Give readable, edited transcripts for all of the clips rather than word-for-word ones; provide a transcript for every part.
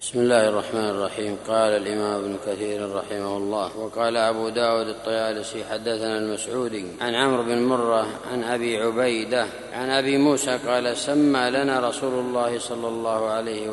بسم الله الرحمن الرحيم. قال الإمام ابن كثير رحمه الله: وقال أبو داود الطيالسي حدثنا المسعودي عن عمرو بن مرة عن أبي عبيدة عن أبي موسى قال: سمى لنا رسول الله صلى الله عليه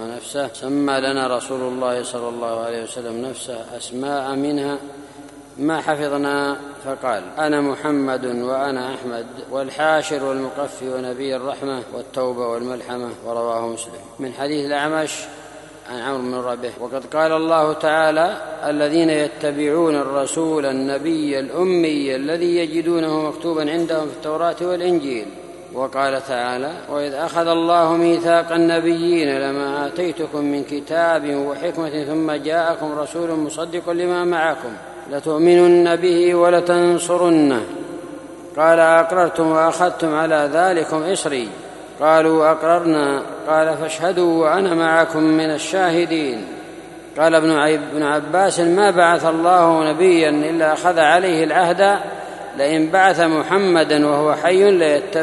وسلم نفسه أسماء منها ما حفظنا، فقال: أنا محمد وأنا أحمد والحاشر والمقفي ونبي الرحمة والتوبة والملحمة. ورواه مسلم من حديث الأعمش عن عمرو بن ربيع. وقد قال الله تعالى: الذين يتبعون الرسول النبي الأمي الذي يجدونه مكتوبا عندهم في التوراة والإنجيل. وقال تعالى: وإذ أخذ الله ميثاق النبيين لما آتيتكم من كتاب وحكمة ثم جاءكم رسول مصدق لما معكم لتؤمنن به ولتنصرنه. قال: أقررتم وأخذتم على ذلكم إصري؟ قالوا: أقررنا. قال: فاشهدوا وأنا معكم من الشاهدين. قال ابن عباس: ما بعث الله نبيا إلا أخذ عليه العهد، لئن بعث محمدا وهو حي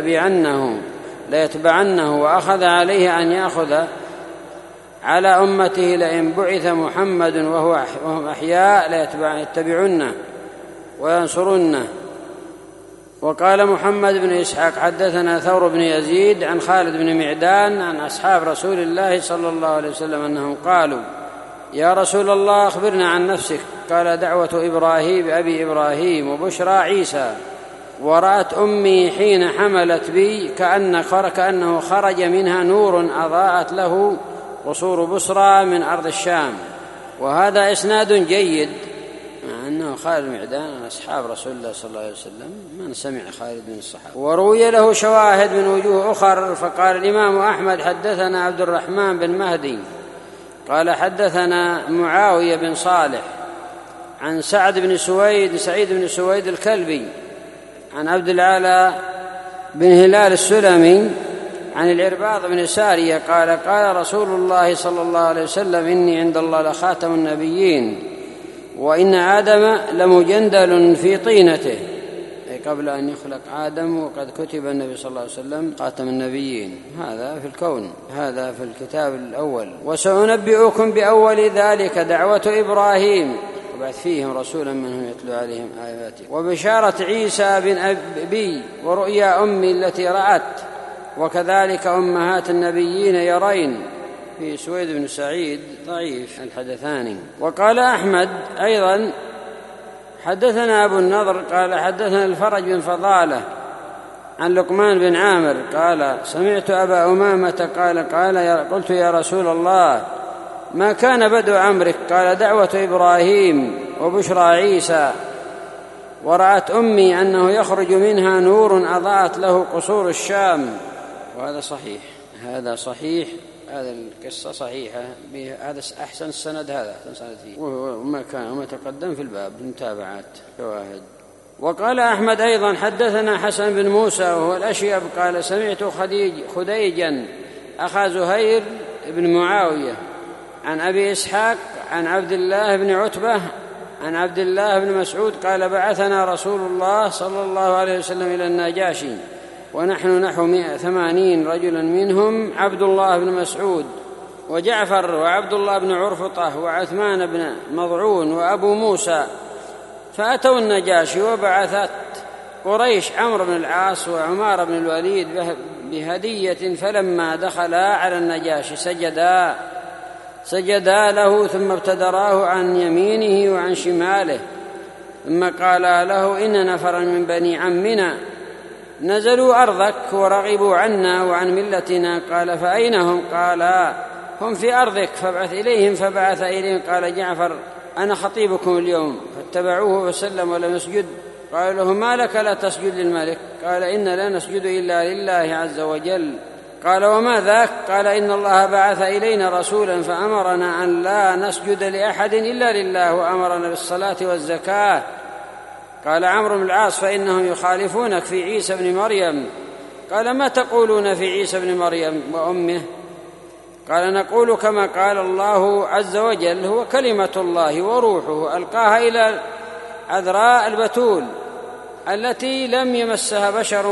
ليتبعنه، وأخذ عليه أن يأخذ على أمته لئن بعث محمد وهم أحياء ليتبعنه وينصرنه. وقال محمد بن إسحاق حدثنا ثور بن يزيد عن خالد بن معدان عن أصحاب رسول الله صلى الله عليه وسلم أنهم قالوا: يا رسول الله أخبرنا عن نفسك. قال: دعوة إبراهيم أبي إبراهيم وبشرى عيسى، ورأت أمي حين حملت بي كأنه خرج منها نور أضاءت له قصور بصرى من أرض الشام. وهذا إسناد جيد، مع أنه خالد معدان أصحاب رسول الله صلى الله عليه وسلم من سمع خالد من الصحابة. وروي له شواهد من وجوه أخر. فقال الإمام أحمد: حدثنا عبد الرحمن بن مهدي قال: حدثنا معاوية بن صالح عن سعيد بن سويد الكلبي عن عبد العالى بن هلال السلمي عن العرباض بن سارية قال: قال رسول الله صلى الله عليه وسلم: إني عند الله لخاتم النبيين، وإن آدم لمجندل في طينته، أي قبل أن يخلق آدم وقد كتب النبي صلى الله عليه وسلم خاتم النبيين. هذا في الكون، هذا في الكتاب الأول. وسأنبئكم بأول ذلك دعوة إبراهيم وبعث فيهم رسولا منهم يتلو عليهم آياته، وبشارة عيسى بن أبي، ورؤيا أمي التي رأت، وكذلك أمهات النبيين يرين. في سويد بن سعيد ضعيف الحدثان. وقال أحمد أيضا: حدثنا أبو النضر قال: حدثنا الفرج بن فضالة عن لقمان بن عامر قال: سمعت أبا أمامة قال قلت: يا رسول الله، ما كان بدء أمرك؟ قال: دعوة إبراهيم وبشرى عيسى، ورأت أمي أنه يخرج منها نور أضاءت له قصور الشام. وهذا صحيح، هذا صحيح، هذا القصة صحيحة، هذا أحسن السند، هذا أحسن سند فيه، وما تقدم في الباب متابعات شواهد. وقال أحمد أيضا: حدثنا حسن بن موسى وهو الأشيب قال: سمعت خديجا أخا زهير بن معاوية عن أبي إسحاق عن عبد الله بن عتبة عن عبد الله بن مسعود قال: بعثنا رسول الله صلى الله عليه وسلم إلى النجاشي ونحن نحو 180 رجلا، منهم عبد الله بن مسعود وجعفر وعبد الله بن عرفطة وعثمان بن مضعون وأبو موسى. فأتوا النجاشي، وبعثت قريش عمرو بن العاص وعمار بن الوليد بهدية، فلما دخلا على النجاشي سجدا له، ثم ابتدراه عن يمينه وعن شماله، ثم قالا له: إن نفرا من بني عمنا نزلوا أرضك ورغبوا عنا وعن ملتنا. قال: فأين هم؟ قال: هم في أرضك، فابعث إليهم. فبعث إليهم. قال جعفر: أنا خطيبكم اليوم. فاتبعوه فسلم ولم يسجد. قال له: ما لك لا تسجد للملك؟ قال: إن لا نسجد إلا لله عز وجل. قال: وما ذاك؟ قال: إن الله بعث إلينا رسولا فأمرنا أن لا نسجد لأحد إلا لله، وأمرنا بالصلاة والزكاة. قال عمرو بن العاص: فإنهم يخالفونك في عيسى بن مريم. قال: ما تقولون في عيسى بن مريم وأمه؟ قال: نقول كما قال الله عز وجل: هو كلمة الله وروحه ألقاها إلى عذراء البتول التي لم يمسها بشر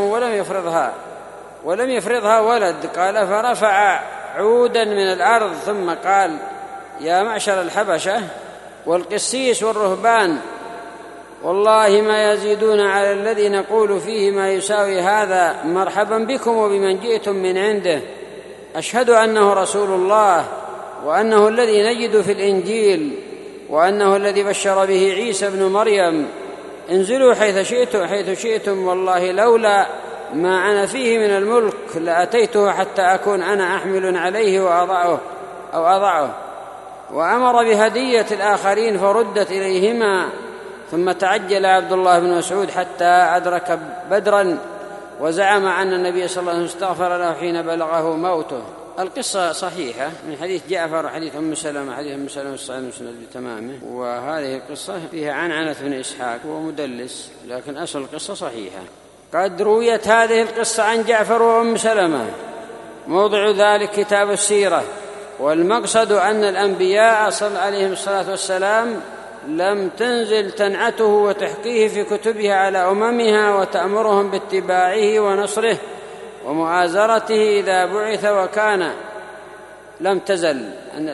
ولم يفرضها ولد. قال: فرفع عودا من الأرض ثم قال: يا معشر الحبشة والقسيس والرهبان، والله ما يزيدون على الذي نقول فيه ما يساوي هذا، مرحبا بكم وبمن جئتم من عنده، أشهد أنه رسول الله، وأنه الذي نجد في الإنجيل، وأنه الذي بشر به عيسى بن مريم، انزلوا حيث شئتم، والله لولا ما أنا فيه من الملك لأتيته حتى أكون أنا أحمل عليه وأضعه. وأمر بهدية الآخرين فردت إليهما، ثم تعجل عبد الله بن مسعود حتى أدرك بدرا، وزعم أن النبي صلى الله عليه وسلم استغفر له حين بلغه موته. القصة صحيحة من حديث جعفر وحديث أم سلمة، حديث أم سلمة الصحيح المسند بتمامه، وهذه القصة فيها عنعنة بن إسحاق ومدلس، لكن أصل القصة صحيحة. قد رويت هذه القصة عن جعفر وأم سلمة، موضع ذلك كتاب السيرة، والمقصد أن الأنبياء صلى عليهم الصلاة والسلام لم تنزل تنعته وتحقيه في كتبها على أممها وتأمرهم باتباعه ونصره ومؤازرته إذا بعث، وكان لم تزل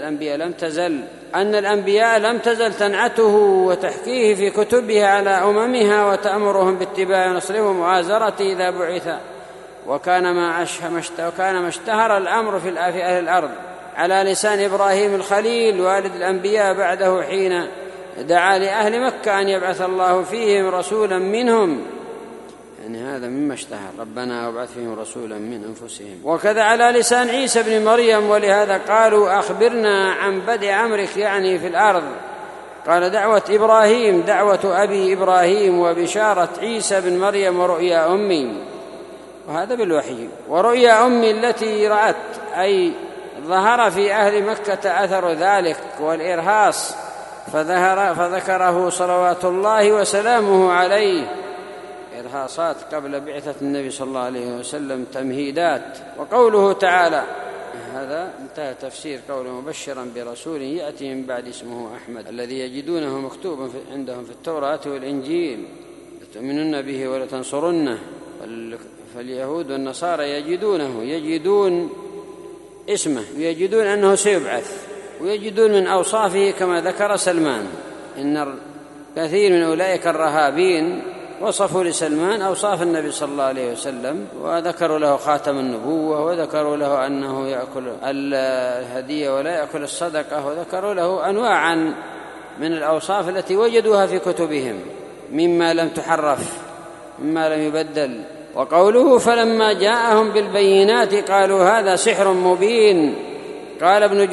أن الأنبياء لم تزل تنعته وتحقيه في كتبها على أممها وتأمرهم باتباعه ونصره ومؤازرته إذا بعث، وكان ما اشتهر الأمر في أهل الأرض على لسان إبراهيم الخليل والد الأنبياء بعده، حين دعا لأهل مكة أن يبعث الله فيهم رسولا منهم، يعني هذا مما اشتهر، ربنا وابعث فيهم رسولا من أنفسهم. وكذا على لسان عيسى بن مريم، ولهذا قالوا أخبرنا عن بدء أمرك، يعني في الأرض. قال دعوة إبراهيم دعوة أبي إبراهيم، وبشارة عيسى بن مريم ورؤيا أمي، وهذا بالوحي. ورؤيا أمي التي رأت، أي ظهر في أهل مكة أثر ذلك والإرهاص، فذكره صلوات الله وسلامه عليه، إرهاصات قبل بعثة النبي صلى الله عليه وسلم، تمهيدات. وقوله تعالى، هذا انتهى تفسير قوله مبشرا برسول يأتي من بعد اسمه أحمد، الذي يجدونه مكتوبا عندهم في التوراة والإنجيل، لتؤمنن به ولتنصرنه. فاليهود والنصارى يجدون اسمه، ويجدون أنه سيبعث، ويجدون من أوصافه كما ذكر سلمان، إن كثير من أولئك الرهابين وصفوا لسلمان أوصاف النبي صلى الله عليه وسلم، وذكروا له خاتم النبوة، وذكروا له أنه يأكل الهدية ولا يأكل الصدقة، وذكروا له أنواعا من الأوصاف التي وجدوها في كتبهم مما لم تحرف، مما لم يبدل. وقوله فلما جاءهم بالبينات قالوا هذا سحر مبين. قال ابن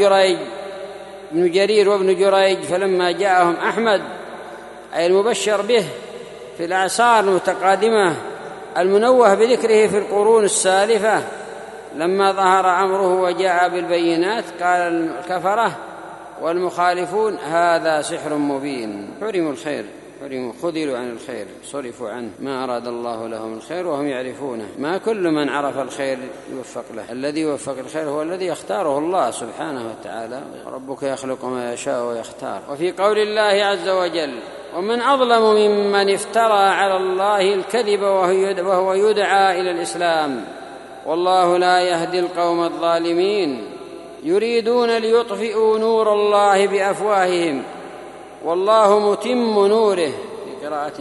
جرير وابن جريج فلما جاءهم أحمد، أي المبشر به في الأعصار المتقادمة المنوه بذكره في القرون السالفة، لما ظهر أمره وجاء بالبينات قال الكفرة والمخالفون هذا سحر مبين. حرموا الخير، خذلوا عن الخير، صرفوا عنه، ما أراد الله لهم الخير وهم يعرفونه. ما كل من عرف الخير يوفق له، الذي يوفق الخير هو الذي يختاره الله سبحانه وتعالى، ربك يخلق ما يشاء ويختار. وفي قول الله عز وجل ومن أظلم ممن افترى على الله الكذب وهو يدعى إلى الإسلام والله لا يهدي القوم الظالمين، يريدون ليطفئوا نور الله بأفواههم والله متم نوره، في قراءة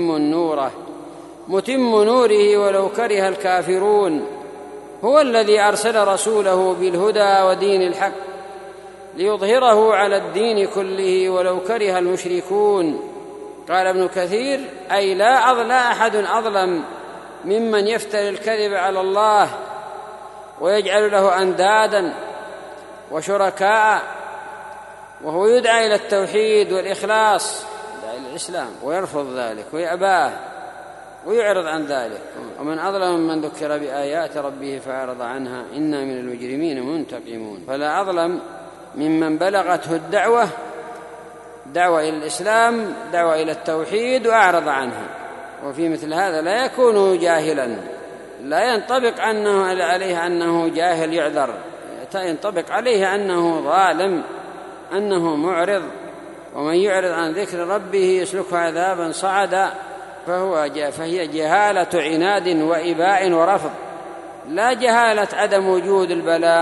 متم نوره ولو كره الكافرون. هو الذي أرسل رسوله بالهدى ودين الحق ليظهره على الدين كله ولو كره المشركون. قال ابن كثير أي لا أحد أظلم ممن يفتري الكذب على الله ويجعل له أندادا وشركاء، وهو يدعى إلى التوحيد والإخلاص، يدعى إلى الإسلام، ويرفض ذلك ويأباه ويعرض عن ذلك. ومن أظلم من ذكر بآيات ربه فأعرض عنها إنا من المجرمين منتقمون. فلا أظلم ممن بلغته الدعوة إلى الإسلام، دعوة إلى التوحيد، وأعرض عنها. وفي مثل هذا لا يكون جاهلا، لا ينطبق عليه أنه جاهل يعذر، ينطبق عليه أنه ظالم، أنه معرض. ومن يعرض عن ذكر ربه يسلكه عذابا صعدا، فهي جهالة عناد وإباء ورفض، لا جهالة عدم وجود البلاغ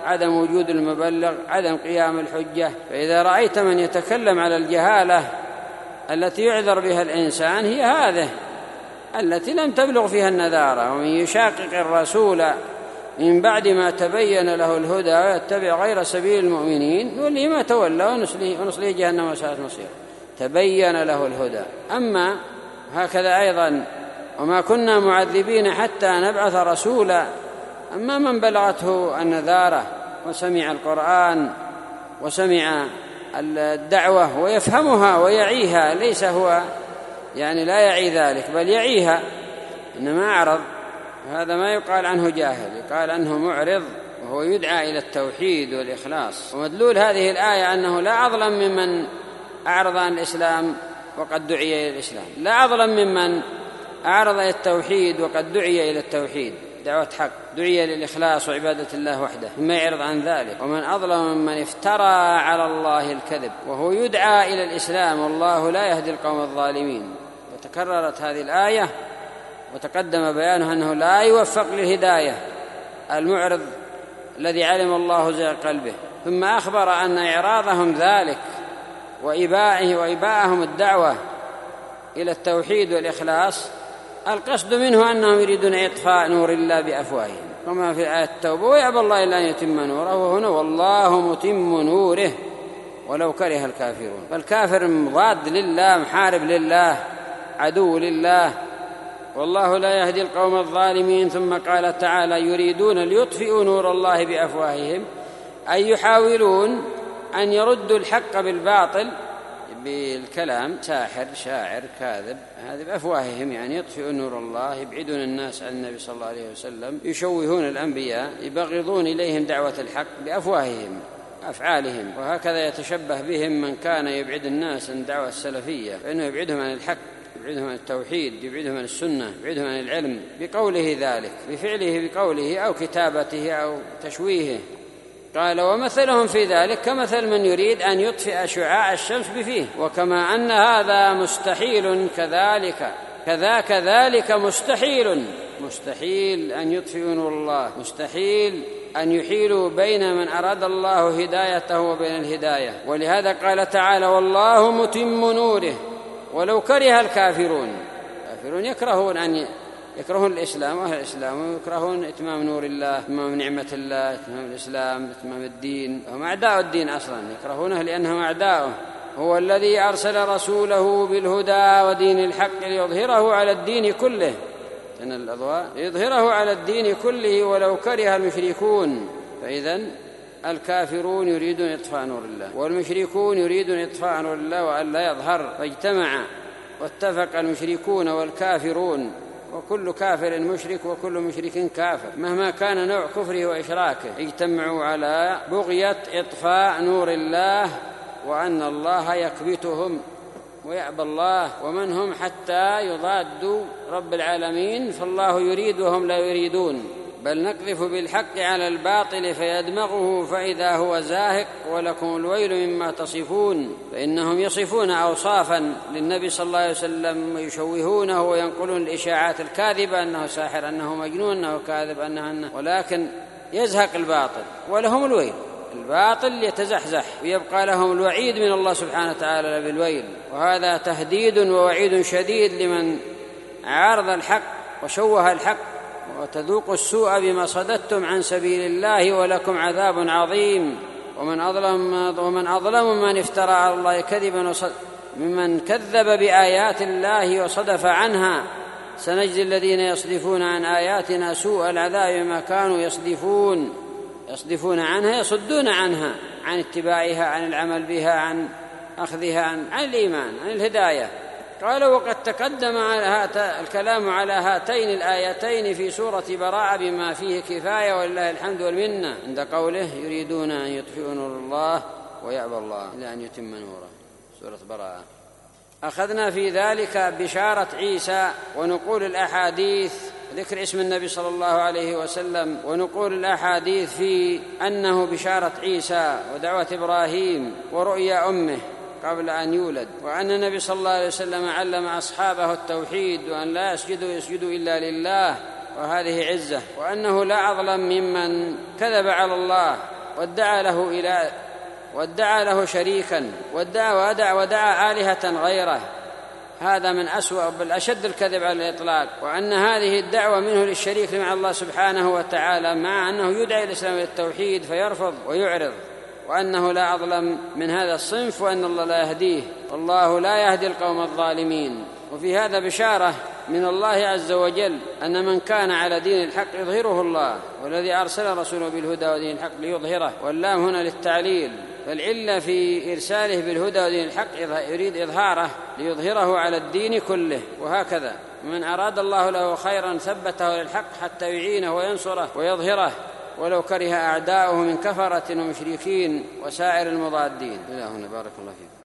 عدم وجود المبلغ، عدم قيام الحجة. فإذا رأيت من يتكلم على الجهالة التي يعذر بها الإنسان هي هذه التي لم تبلغ فيها النذارة. ومن يشاقق الرسول من بعد ما تبين له الهدى ويتبع غير سبيل المؤمنين نوليه ما تولى ونصليه جهنم وساءت مصيره. تبين له الهدى. أما هكذا أيضا وما كنا معذبين حتى نبعث رسولا. أما من بلغته النذارة وسمع القرآن وسمع الدعوة ويفهمها ويعيها، ليس هو يعني لا يعي ذلك بل يعيها إنما أعرض، هذا ما يقال عنه جاهل، يقال عنه معرض، وهو يدعى إلى التوحيد والإخلاص. ومدلول هذه الآية أنه لا أظلم ممن أعرض عن الإسلام وقد دعي إلى الإسلام، لا أظلم ممن أعرض إلى التوحيد وقد دعي إلى التوحيد دعوة حق، دعي للإخلاص وعبادة الله وحده ثم يعرض عن ذلك. ومن أظلم ممن افترى على الله الكذب وهو يدعى إلى الإسلام والله لا يهدي القوم الظالمين. وتكررت هذه الآية وتقدم بيانها أنه لا يوفق للهداية المعرض الذي علم الله زيغ قلبه. ثم أخبر أن إعراضهم ذلك وإباءهم الدعوة إلى التوحيد والإخلاص القصد منه أنهم يريدون إطفاء نور الله بأفواههم، كما في آية التوبة ويأبى الله إلا أن يتم نوره، وهنا والله متم نوره ولو كره الكافرون. فالكافر مضاد لله، محارب لله، عدو لله، والله لا يهدي القوم الظالمين. ثم قال تعالى يريدون ليطفئوا نور الله بأفواههم، أي يحاولون أن يردوا الحق بالباطل بالكلام، ساحر شاعر كاذب، هذا بأفواههم، يعني يطفئون نور الله، يبعدون الناس عن النبي صلى الله عليه وسلم، يشوهون الأنبياء، يبغضون إليهم دعوة الحق بأفواههم أفعالهم. وهكذا يتشبه بهم من كان يبعد الناس عن دعوة السلفية، فإنه يبعدهم عن الحق، يبعدهم عن التوحيد، يبعدهم عن السنة، يبعدهم عن العلم بقوله ذلك، بفعله بقوله أو كتابته أو تشويهه. قال ومثلهم في ذلك كمثل من يريد أن يطفئ شعاع الشمس بفيه، وكما أن هذا مستحيل كذلك مستحيل أن يطفئوا نور الله، مستحيل أن يحيلوا بين من أراد الله هدايته وبين الهداية. ولهذا قال تعالى والله متم نوره ولو كره الكافرون. الكافرون يكرهون الإسلام وأهل الإسلام، ويكرهون إتمام نور الله، إتمام نعمة الله، إتمام الإسلام، إتمام الدين. هم أعداء الدين أصلا، يكرهونه لأنهم أعداؤه. هو الذي أرسل رسوله بالهدى ودين الحق ليظهره على الدين كله، يظهره على الدين كله ولو كره المشركون. فإذن الكافرون يريدون إطفاء نور الله، والمشركون يريدون إطفاء نور الله وأن لا يظهر، فاجتمع واتفق المشركون والكافرون، وكل كافر مشرك وكل مشرك كافر مهما كان نوع كفره وإشراكه، اجتمعوا على بغية إطفاء نور الله وأن الله يكبتهم ويأبى الله، ومن هم حتى يضادوا رب العالمين، فالله يريد وهم لا يريدون. بل نقذف بالحق على الباطل فيدمغه فإذا هو زاهق ولكم الويل مما تصفون. فإنهم يصفون أوصافا للنبي صلى الله عليه وسلم ويشوهونه وينقلون الإشاعات الكاذبة أنه ساحر، أنه مجنون، أنه كاذب، أنه ولكن يزهق الباطل ولهم الويل. الباطل يتزحزح ويبقى لهم الوعيد من الله سبحانه وتعالى بالويل. وهذا تهديد ووعيد شديد لمن عارض الحق وشوه الحق، وتذوقوا السوء بما صددتم عن سبيل الله ولكم عذاب عظيم. ومن أظلم من افترى على الله كذبا ممن كذب بآيات الله وصدف عنها. سنجزي الذين يصدفون عن آياتنا سوء العذاب بما كانوا يصدفون عنها، يصدون عنها، عن اتباعها، عن العمل بها، عن أخذها، عن الإيمان، عن الهداية. قال وقد تقدم الكلام على هاتين الآيتين في سورة براءة بما فيه كفاية ولله الحمد والمنة، عند قوله يريدون أن يطفئوا نور الله ويأبى الله إلا أن يتم نوره، سورة براءة. أخذنا في ذلك بشارة عيسى ونقول الأحاديث، ذكر اسم النبي صلى الله عليه وسلم، ونقول الأحاديث في أنه بشارة عيسى ودعوة إبراهيم ورؤيا أمه قبل أن يولد، وأن النبي صلى الله عليه وسلم علم أصحابه التوحيد وأن لا يسجدوا إلا لله، وهذه عزة، وأنه لا أظلم ممن كذب على الله وادعى له شريكا ودعا آلهة غيره، هذا من أسوأ بل أشد الكذب على الإطلاق. وأن هذه الدعوة منه للشريك مع الله سبحانه وتعالى، مع أنه يدعي الإسلام إلى التوحيد فيرفض ويعرض، وأنه لا أظلم من هذا الصنف، وأن الله لا يهديه، والله لا يهدي القوم الظالمين. وفي هذا بشارة من الله عز وجل أن من كان على دين الحق يظهره الله، والذي أرسل رسوله بالهدى ودين الحق ليظهره، واللام هنا للتعليل، فالعلة في إرساله بالهدى ودين الحق يريد إظهاره ليظهره على الدين كله. وهكذا من أراد الله له خيرا ثبته للحق حتى يعينه وينصره ويظهره، ولو كره أعداؤه من كفرة ومشركين وسائر المضادين. إلى هنا بارك الله فيكم.